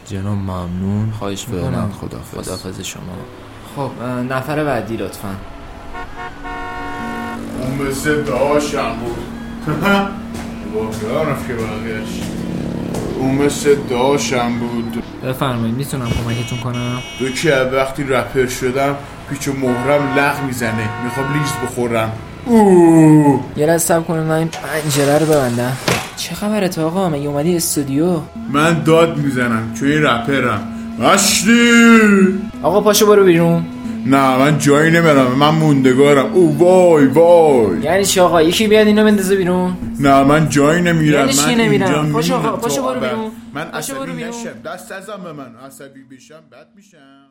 جناب ممنون. خواهش فعلا میکنم. خداحافظ شما. خب نفر بعدی لطفا. اون مثل داشم بود واقعا که بقیش اون مثل داشم بود. بفرمایید میتونم کمکتون کنم؟ دو که وقتی رپر شدم پیچ و مهرم لغ میزنه، میخوام لیز بخورم. یه لحظه صبر کنید من این پنجره رو ببندم. چه خبرت آقا؟ مگه اومدی استودیو؟ من داد میزنم چون این رپرم. مشتی آقا پاشو برو بیرون. نه من جایی نمیرم، من موندگارم. او وای یعنی چی آقا؟ یکی بیاد اینو بندازه بیرون؟ نه من جایی نمیرم. یعنی چی نمیرم؟ پاشو آقا پاشو برو بیرون. من عصبی نشم، دست ازم به من عصبی بشم بد میشم.